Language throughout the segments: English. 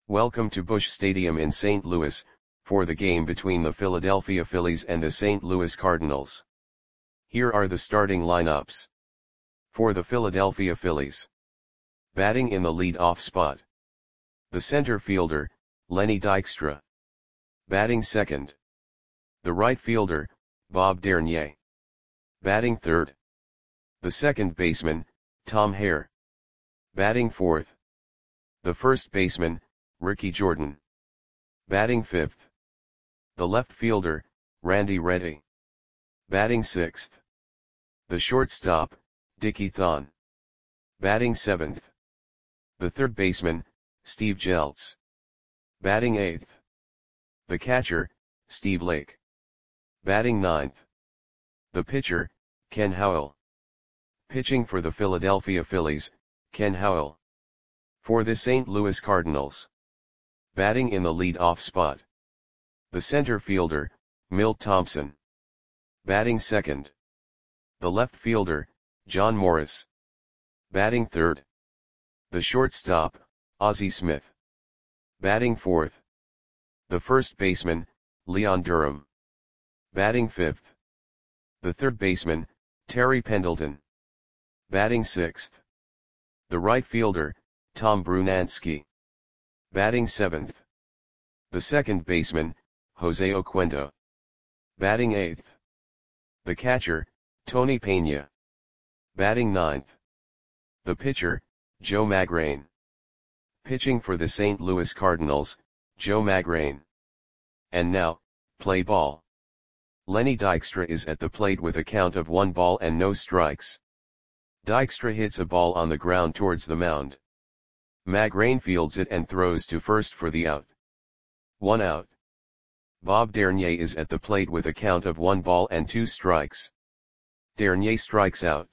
Welcome to Busch Stadium in St. Louis, for the game between the Philadelphia Phillies and the St. Louis Cardinals. Here are the starting lineups. For the Philadelphia Phillies. Batting in the lead-off spot. The center fielder, Lenny Dykstra. Batting second. The right fielder, Bob Dernier. Batting third. The second baseman, Tom Hare. Batting fourth. The first baseman, Ricky Jordan. Batting fifth. The left fielder, Randy Reddy. Batting sixth. The shortstop, Dickie Thon. Batting seventh. The third baseman, Steve Jeltz. Batting eighth. The catcher, Steve Lake. Batting ninth. The pitcher, Ken Howell. Pitching for the Philadelphia Phillies, Ken Howell. For the St. Louis Cardinals. Batting in the lead-off spot. The center fielder, Milt Thompson. Batting second. The left fielder, John Morris. Batting third. The shortstop, Ozzie Smith. Batting fourth. The first baseman, Leon Durham. Batting fifth. The third baseman, Terry Pendleton. Batting sixth. The right fielder, Tom Brunansky. Batting seventh. The second baseman, Jose Oquendo. Batting eighth. The catcher, Tony Pena. Batting ninth. The pitcher, Joe Magrane. Pitching for the St. Louis Cardinals, Joe Magrane. And now, play ball. Lenny Dykstra is at the plate with a count of 1 ball and no strikes. Dykstra hits a ball on the ground towards the mound. Magrane fields it and throws to first for the out. 1 out. Bob Dernier is at the plate with a count of 1 ball and 2 strikes. Dernier strikes out.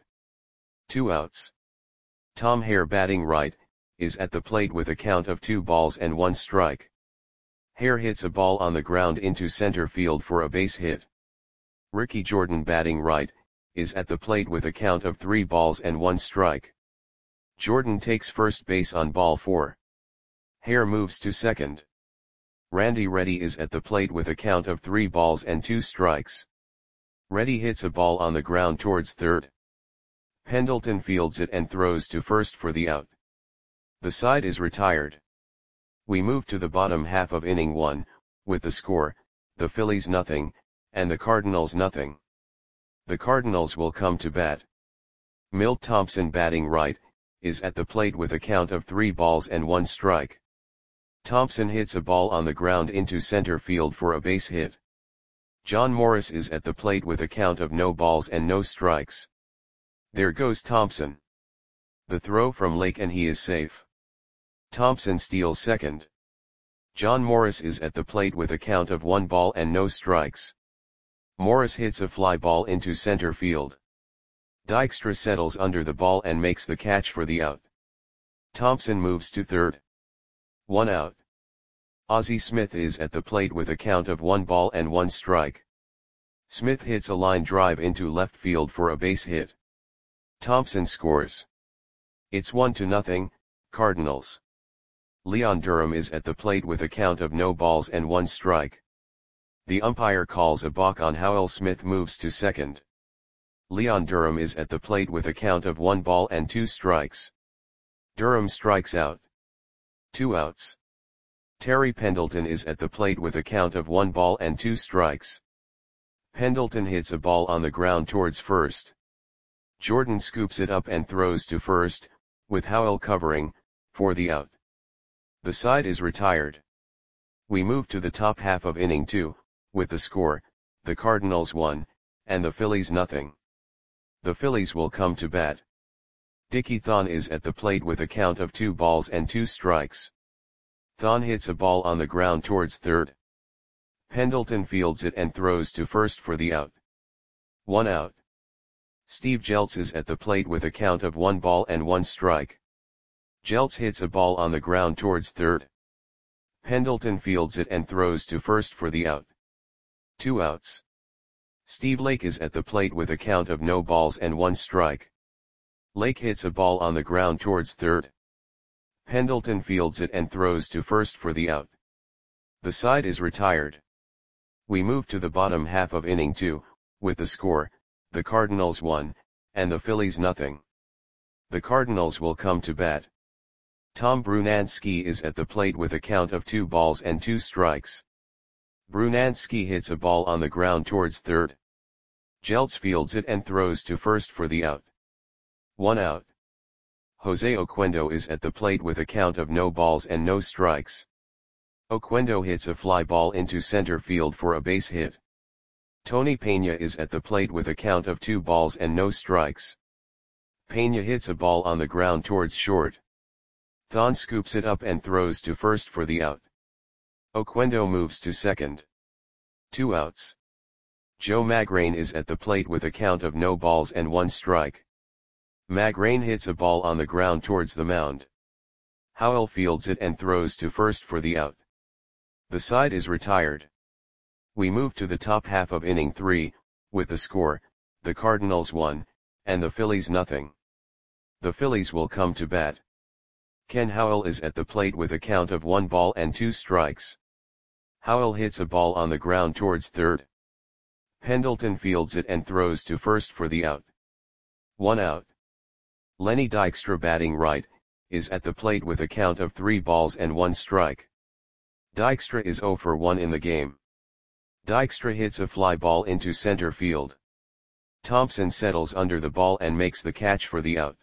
2 outs. Tom Hare, batting right, is at the plate with a count of 2 balls and 1 strike. Hare hits a ball on the ground into center field for a base hit. Ricky Jordan, batting right, is at the plate with a count of 3 balls and 1 strike. Jordan takes first base on ball 4. Hare moves to second. Randy Reddy is at the plate with a count of 3 balls and 2 strikes. Reddy hits a ball on the ground towards third. Pendleton fields it and throws to first for the out. The side is retired. We move to the bottom half of inning 1, with the score, the Phillies 0, and the Cardinals 0. The Cardinals will come to bat. Milt Thompson, batting right, is at the plate with a count of 3 balls and 1 strike. Thompson hits a ball on the ground into center field for a base hit. John Morris is at the plate with a count of no balls and no strikes. There goes Thompson. The throw from Lake and he is safe. Thompson steals second. John Morris is at the plate with a count of 1 ball and no strikes. Morris hits a fly ball into center field. Dykstra settles under the ball and makes the catch for the out. Thompson moves to third. 1 out. Ozzie Smith is at the plate with a count of 1 ball and 1 strike. Smith hits a line drive into left field for a base hit. Thompson scores. It's 1-0, Cardinals. Leon Durham is at the plate with a count of no balls and 1 strike. The umpire calls a balk on Howell. Smith moves to second. Leon Durham is at the plate with a count of 1 ball and 2 strikes. Durham strikes out. 2 outs. Terry Pendleton is at the plate with a count of 1 ball and 2 strikes. Pendleton hits a ball on the ground towards first. Jordan scoops it up and throws to first, with Howell covering, for the out. The side is retired. We move to the top half of inning 2, with the score, the Cardinals 1, and the Phillies 0. The Phillies will come to bat. Dickie Thon is at the plate with a count of 2 balls and 2 strikes. Thon hits a ball on the ground towards third. Pendleton fields it and throws to first for the out. 1 out. Steve Jeltz is at the plate with a count of 1 ball and 1 strike. Jeltz hits a ball on the ground towards third. Pendleton fields it and throws to first for the out. 2 outs. Steve Lake is at the plate with a count of no balls and 1 strike. Lake hits a ball on the ground towards third. Pendleton fields it and throws to first for the out. The side is retired. We move to the bottom half of inning 2, with the score, the Cardinals 1, and the Phillies nothing. The Cardinals will come to bat. Tom Brunansky is at the plate with a count of 2 balls and 2 strikes. Brunansky hits a ball on the ground towards third. Jeltz fields it and throws to first for the out. 1 out. Jose Oquendo is at the plate with a count of no balls and no strikes. Oquendo hits a fly ball into center field for a base hit. Tony Peña is at the plate with a count of 2 balls and no strikes. Peña hits a ball on the ground towards short. Thon scoops it up and throws to first for the out. Oquendo moves to second. 2 outs. Joe Magrane is at the plate with a count of no balls and 1 strike. Magrane hits a ball on the ground towards the mound. Howell fields it and throws to first for the out. The side is retired. We move to the top half of inning 3, with the score, the Cardinals 1, and the Phillies nothing. The Phillies will come to bat. Ken Howell is at the plate with a count of 1 ball and 2 strikes. Howell hits a ball on the ground towards third. Pendleton fields it and throws to first for the out. 1 out. Lenny Dykstra, batting right, is at the plate with a count of 3 balls and 1 strike. Dykstra is 0 for 1 in the game. Dykstra hits a fly ball into center field. Thompson settles under the ball and makes the catch for the out.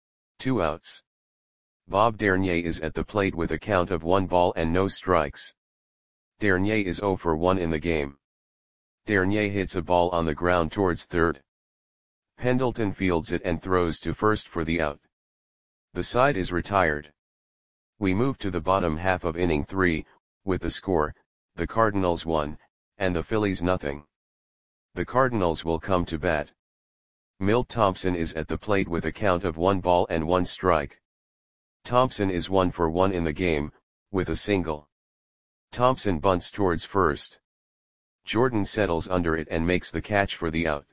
2 outs. Bob Dernier is at the plate with a count of 1 ball and no strikes. Dernier is 0 for 1 in the game. Dernier hits a ball on the ground towards third. Pendleton fields it and throws to first for the out. The side is retired. We move to the bottom half of inning 3, with the score, the Cardinals 1, and the Phillies nothing. The Cardinals will come to bat. Milt Thompson is at the plate with a count of 1 ball and 1 strike. Thompson is 1 for 1 in the game, with a single. Thompson bunts towards first. Jordan settles under it and makes the catch for the out.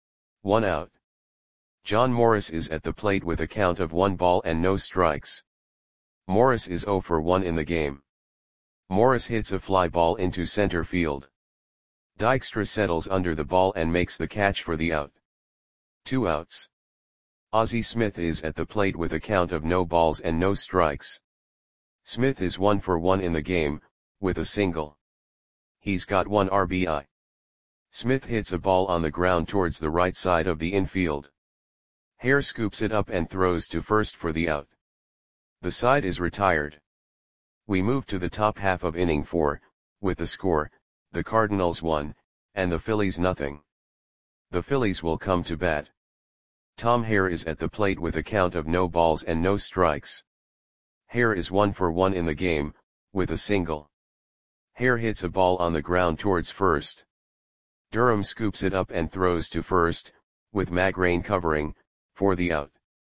1 out. John Morris is at the plate with a count of 1 ball and no strikes. Morris is 0 for 1 in the game. Morris hits a fly ball into center field. Dykstra settles under the ball and makes the catch for the out. 2 outs. Ozzie Smith is at the plate with a count of no balls and no strikes. Smith is 1 for 1 in the game, with a single. He's got 1 RBI. Smith hits a ball on the ground towards the right side of the infield. Hare scoops it up and throws to first for the out. The side is retired. We move to the top half of inning 4, with the score, the Cardinals 1, and the Phillies nothing. The Phillies will come to bat. Tom Hare is at the plate with a count of no balls and no strikes. Hare is 1 for 1 in the game, with a single. Hare hits a ball on the ground towards first. Durham scoops it up and throws to first, with Magrane covering, for the out.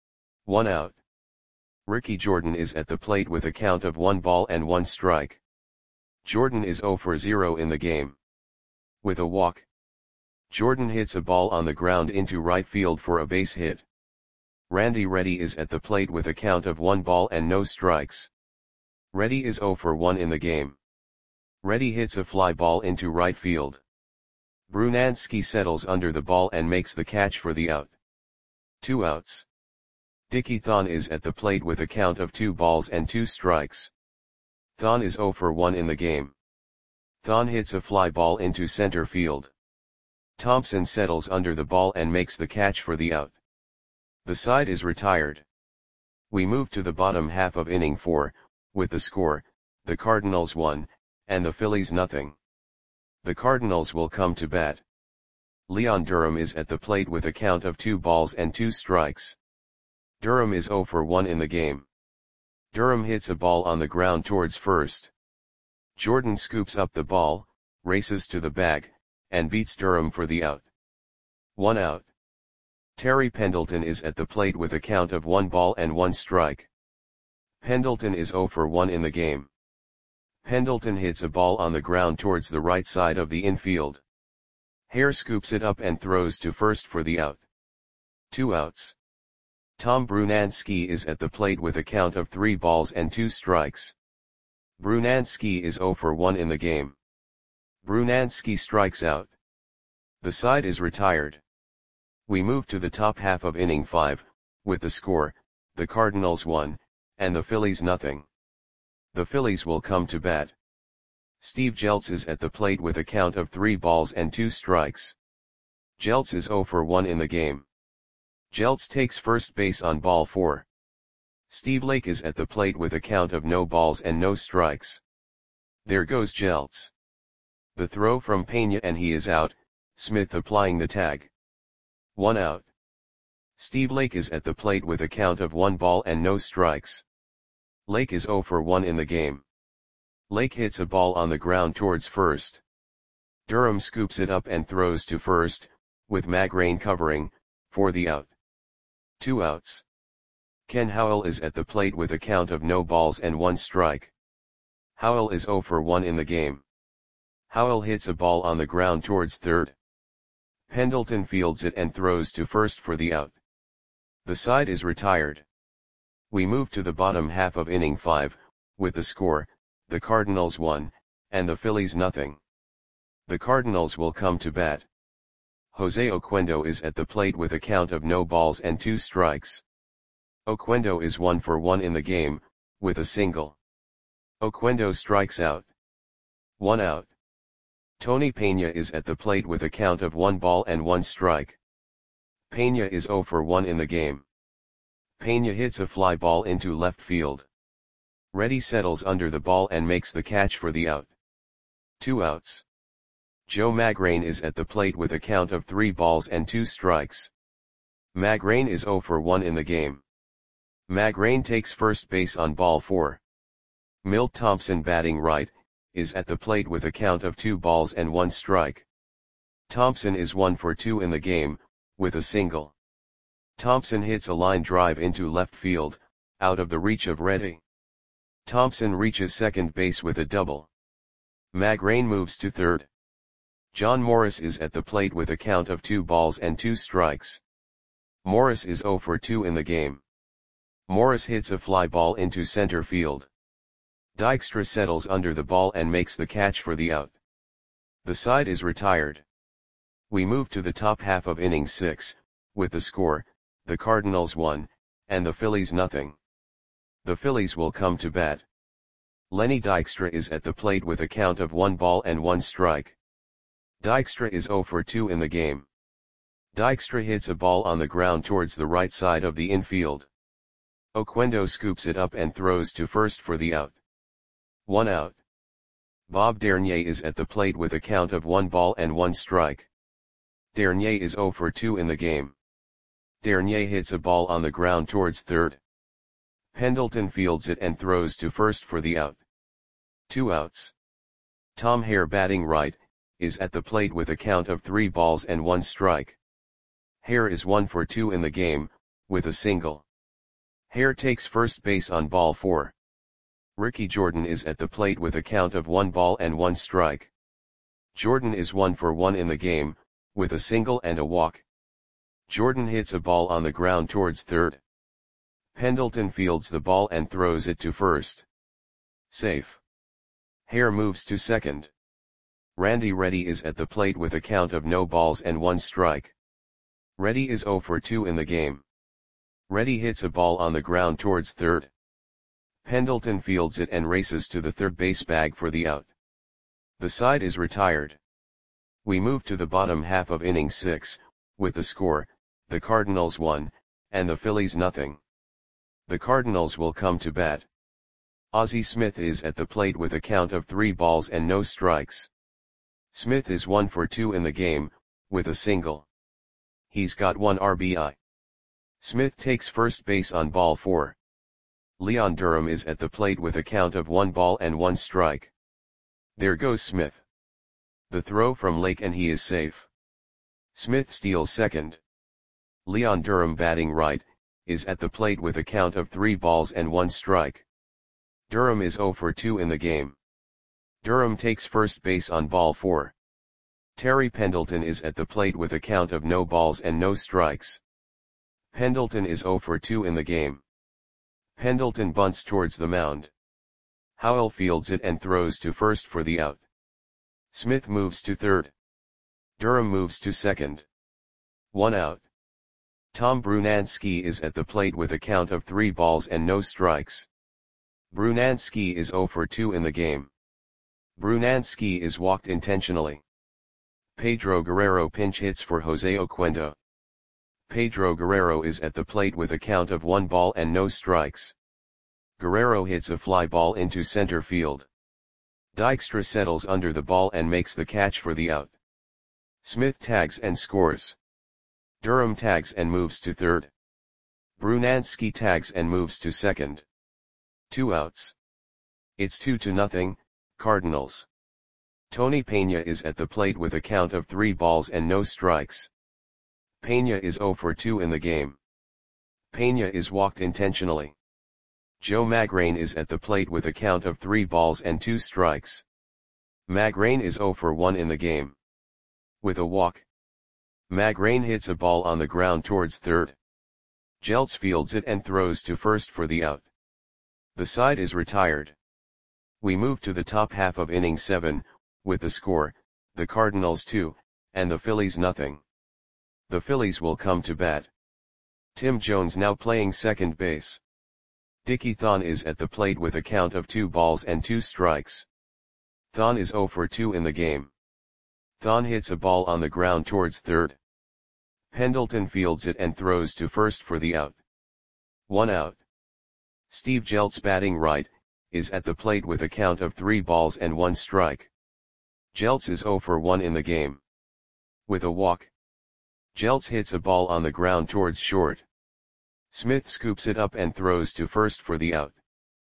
1 out. Ricky Jordan is at the plate with a count of 1 ball and 1 strike. Jordan is 0 for 0 in the game. With a walk. Jordan hits a ball on the ground into right field for a base hit. Randy Reddy is at the plate with a count of 1 ball and no strikes. Reddy is 0 for 1 in the game. Reddy hits a fly ball into right field. Brunansky settles under the ball and makes the catch for the out. 2 outs. Dickie Thon is at the plate with a count of 2 balls and 2 strikes. Thon is 0 for 1 in the game. Thon hits a fly ball into center field. Thompson settles under the ball and makes the catch for the out. The side is retired. We move to the bottom half of inning 4, with the score, the Cardinals 1, and the Phillies nothing. The Cardinals will come to bat. Leon Durham is at the plate with a count of 2 balls and 2 strikes. Durham is 0 for 1 in the game. Durham hits a ball on the ground towards first. Jordan scoops up the ball, races to the bag, and beats Durham for the out. 1 out. Terry Pendleton is at the plate with a count of 1 ball and 1 strike. Pendleton is 0 for 1 in the game. Pendleton hits a ball on the ground towards the right side of the infield. Hare scoops it up and throws to first for the out. 2 outs. Tom Brunansky is at the plate with a count of 3 balls and 2 strikes. Brunansky is 0 for 1 in the game. Brunansky strikes out. The side is retired. We move to the top half of inning 5, with the score, the Cardinals 1, and the Phillies nothing. The Phillies will come to bat. Steve Jeltz is at the plate with a count of 3 balls and 2 strikes. Jeltz is 0 for 1 in the game. Jeltz takes first base on ball 4. Steve Lake is at the plate with a count of no balls and no strikes. There goes Jeltz. The throw from Pena and he is out, Smith applying the tag. 1 out. Steve Lake is at the plate with a count of 1 ball and no strikes. Lake is 0 for 1 in the game. Lake hits a ball on the ground towards first. Durham scoops it up and throws to first, with Magrane covering, for the out. 2 outs. Ken Howell is at the plate with a count of no balls and 1 strike. Howell is 0 for 1 in the game. Howell hits a ball on the ground towards third. Pendleton fields it and throws to first for the out. The side is retired. We move to the bottom half of inning 5, with the score, the Cardinals 1, and the Phillies nothing. The Cardinals will come to bat. Jose Oquendo is at the plate with a count of no balls and 2 strikes. Oquendo is 1 for 1 in the game, with a single. Oquendo strikes out. 1 out. Tony Pena is at the plate with a count of 1 ball and 1 strike. Pena is 0 for 1 in the game. Pena hits a fly ball into left field. Reddy settles under the ball and makes the catch for the out. 2 outs. Joe Magrane is at the plate with a count of 3 balls and 2 strikes. Magrane is 0 for 1 in the game. Magrane takes first base on ball 4. Milt Thompson, batting right, is at the plate with a count of 2 balls and 1 strike. Thompson is 1 for 2 in the game, with a single. Thompson hits a line drive into left field, out of the reach of Reddy. Thompson reaches second base with a double. Magrane moves to third. John Morris is at the plate with a count of 2 balls and 2 strikes. Morris is 0 for 2 in the game. Morris hits a fly ball into center field. Dykstra settles under the ball and makes the catch for the out. The side is retired. We move to the top half of inning 6, with the score, the Cardinals 1, and the Phillies nothing. The Phillies will come to bat. Lenny Dykstra is at the plate with a count of 1 ball and 1 strike. Dykstra is 0 for 2 in the game. Dykstra hits a ball on the ground towards the right side of the infield. Oquendo scoops it up and throws to first for the out. 1 out. Bob Dernier is at the plate with a count of 1 ball and 1 strike. Dernier is 0 for 2 in the game. Dernier hits a ball on the ground towards third. Pendleton fields it and throws to first for the out. 2 outs. Tom Hare, batting right, is at the plate with a count of 3 balls and 1 strike. Hare is 1 for 2 in the game, with a single. Hare takes first base on ball 4. Ricky Jordan is at the plate with a count of 1 ball and 1 strike. Jordan is 1 for 1 in the game, with a single and a walk. Jordan hits a ball on the ground towards third. Pendleton fields the ball and throws it to first. Safe. Hare moves to second. Randy Reddy is at the plate with a count of no balls and 1 strike. Reddy is 0 for 2 in the game. Reddy hits a ball on the ground towards third. Pendleton fields it and races to the third base bag for the out. The side is retired. We move to the bottom half of inning 6, with the score, the Cardinals 1, and the Phillies nothing. The Cardinals will come to bat. Ozzie Smith is at the plate with a count of 3 balls and no strikes. Smith is 1 for 2 in the game, with a single. He's got 1 RBI. Smith takes first base on ball 4. Leon Durham is at the plate with a count of 1 ball and 1 strike. There goes Smith. The throw from Lake and he is safe. Smith steals second. Leon Durham, batting right, is at the plate with a count of 3 balls and 1 strike. Durham is 0 for 2 in the game. Durham takes first base on ball 4. Terry Pendleton is at the plate with a count of no balls and no strikes. Pendleton is 0 for 2 in the game. Pendleton bunts towards the mound. Howell fields it and throws to first for the out. Smith moves to third. Durham moves to second. 1 out. Tom Brunansky is at the plate with a count of 3 balls and no strikes. Brunansky is 0 for 2 in the game. Brunansky is walked intentionally. Pedro Guerrero pinch hits for Jose Oquendo. Pedro Guerrero is at the plate with a count of 1 ball and no strikes. Guerrero hits a fly ball into center field. Dykstra settles under the ball and makes the catch for the out. Smith tags and scores. Durham tags and moves to third. Brunansky tags and moves to second. 2 outs. It's 2-0, Cardinals. Tony Peña is at the plate with a count of 3 balls and no strikes. Peña is 0 for 2 in the game. Peña is walked intentionally. Joe Magrane is at the plate with a count of 3 balls and 2 strikes. Magrane is 0 for 1 in the game. With a walk, Magrane hits a ball on the ground towards third. Jeltz fields it and throws to first for the out. The side is retired. We move to the top half of inning 7, with the score, the Cardinals 2, and the Phillies nothing. The Phillies will come to bat. Tim Jones now playing second base. Dickie Thon is at the plate with a count of 2 balls and 2 strikes. Thon is 0 for 2 in the game. Thon hits a ball on the ground towards third. Pendleton fields it and throws to first for the out. 1 out. Steve Jeltz batting right, is at the plate with a count of 3 balls and 1 strike. Jeltz is 0 for 1 in the game. With a walk, Jeltz hits a ball on the ground towards short. Smith scoops it up and throws to first for the out.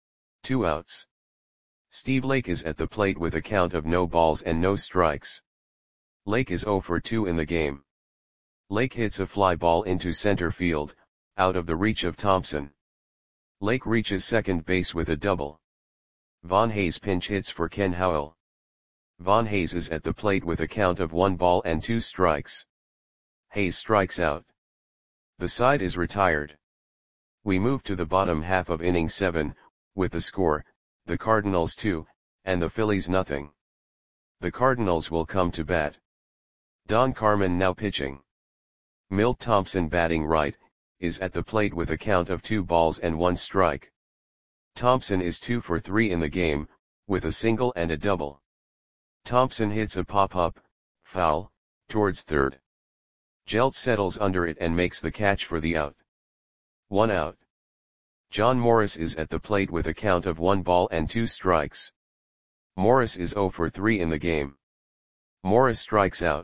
2 outs. Steve Lake is at the plate with a count of no balls and no strikes. Lake is 0 for 2 in the game. Lake hits a fly ball into center field, out of the reach of Thompson. Lake reaches second base with a double. Von Hayes pinch hits for Ken Howell. Von Hayes is at the plate with a count of 1 ball and 2 strikes. Hayes strikes out. The side is retired. We move to the bottom half of inning 7, with the score, the Cardinals 2, and the Phillies nothing. The Cardinals will come to bat. Don Carmen now pitching. Milt Thompson batting right, is at the plate with a count of 2 balls and 1 strike. Thompson is 2 for 3 in the game, with a single and a double. Thompson hits a pop-up, foul, towards third. Jeltz settles under it and makes the catch for the out. 1 out. John Morris is at the plate with a count of 1 ball and 2 strikes. Morris is 0 for 3 in the game. Morris strikes out.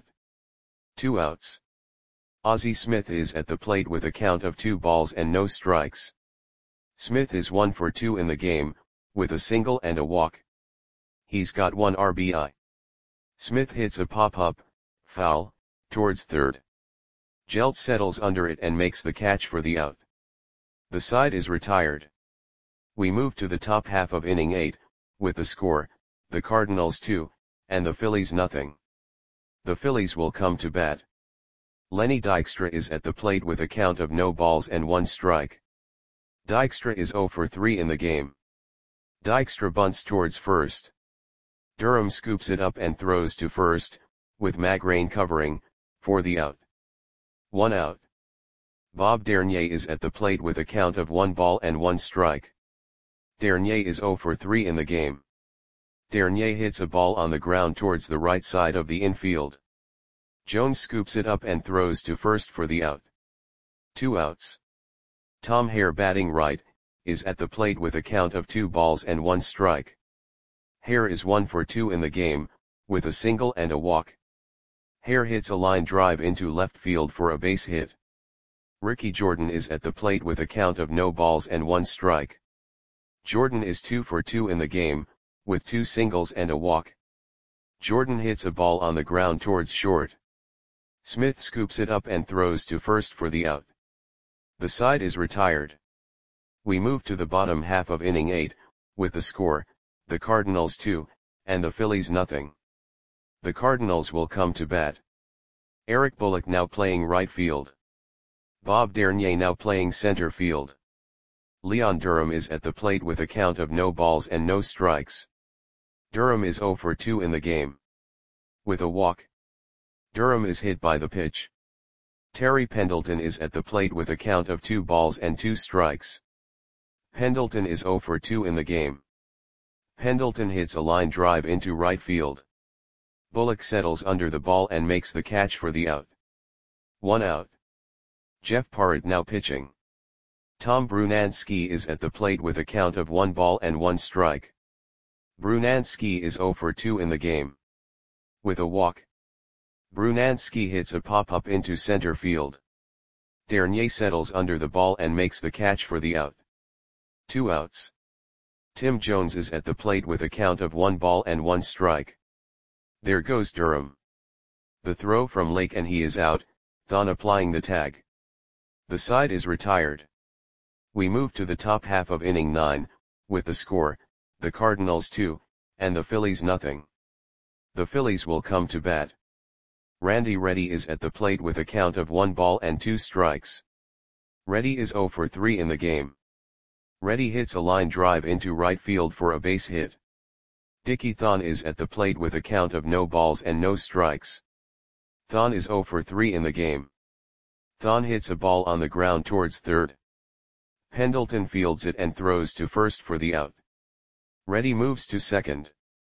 2 outs. Ozzie Smith is at the plate with a count of 2 balls and no strikes. Smith is 1 for 2 in the game, with a single and a walk. He's got 1 RBI. Smith hits a pop-up, foul, towards third. Jeltz settles under it and makes the catch for the out. The side is retired. We move to the top half of inning 8, with the score, the Cardinals 2, and the Phillies nothing. The Phillies will come to bat. Lenny Dykstra is at the plate with a count of no balls and 1 strike. Dykstra is 0 for 3 in the game. Dykstra bunts towards first. Durham scoops it up and throws to first, with Magrane covering, for the out. 1 out. Bob Dernier is at the plate with a count of 1 ball and 1 strike. Dernier is 0 for 3 in the game. Dernier hits a ball on the ground towards the right side of the infield. Jones scoops it up and throws to first for the out. 2 outs. Tom Hare batting right, is at the plate with a count of 2 balls and 1 strike. Hare is 1 for 2 in the game, with a single and a walk. Hare hits a line drive into left field for a base hit. Ricky Jordan is at the plate with a count of no balls and 1 strike. Jordan is 2 for 2 in the game, with 2 singles and a walk. Jordan hits a ball on the ground towards short. Smith scoops it up and throws to first for the out. The side is retired. We move to the bottom half of inning 8, with the score, the Cardinals 2, and the Phillies nothing. The Cardinals will come to bat. Eric Bullock now playing right field. Bob Dernier now playing center field. Leon Durham is at the plate with a count of no balls and no strikes. Durham is 0 for 2 in the game. With a walk. Durham is hit by the pitch. Terry Pendleton is at the plate with a count of 2 balls and 2 strikes. Pendleton is 0 for 2 in the game. Pendleton hits a line drive into right field. Bullock settles under the ball and makes the catch for the out. 1 out. Jeff Parrott now pitching. Tom Brunansky is at the plate with a count of 1 ball and 1 strike. Brunansky is 0 for 2 in the game. With a walk. Brunansky hits a pop-up into center field. Dernier settles under the ball and makes the catch for the out. 2 outs. Tim Jones is at the plate with a count of 1 ball and 1 strike. There goes Durham. The throw from Lake and he is out, Thon applying the tag. The side is retired. We move to the top half of inning 9, with the score, the Cardinals 2, and the Phillies nothing. The Phillies will come to bat. Randy Reddy is at the plate with a count of 1 ball and 2 strikes. Reddy is 0 for 3 in the game. Reddy hits a line drive into right field for a base hit. Dickie Thon is at the plate with a count of no balls and no strikes. Thon is 0 for 3 in the game. Thon hits a ball on the ground towards third. Pendleton fields it and throws to first for the out. Reddy moves to second.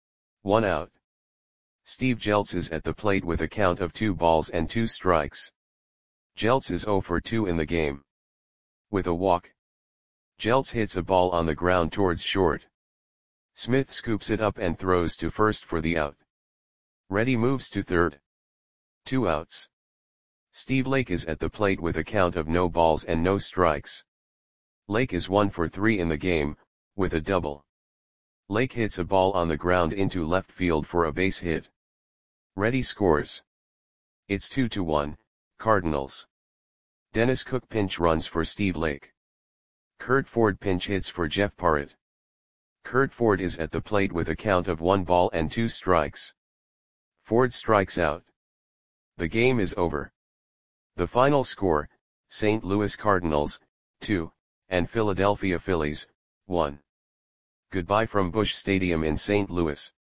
1 out. Steve Jeltz is at the plate with a count of 2 balls and 2 strikes. Jeltz is 0 for 2 in the game. With a walk. Jeltz hits a ball on the ground towards short. Smith scoops it up and throws to first for the out. Reddy moves to third. 2 outs. Steve Lake is at the plate with a count of no balls and no strikes. Lake is 1 for 3 in the game, with a double. Lake hits a ball on the ground into left field for a base hit. Reddy scores. It's 2-1, Cardinals. Dennis Cook pinch runs for Steve Lake. Curt Ford pinch hits for Jeff Parrott. Curt Ford is at the plate with a count of 1 ball and 2 strikes. Ford strikes out. The game is over. The final score, St. Louis Cardinals, 2, and Philadelphia Phillies, 1. Goodbye from Busch Stadium in St. Louis.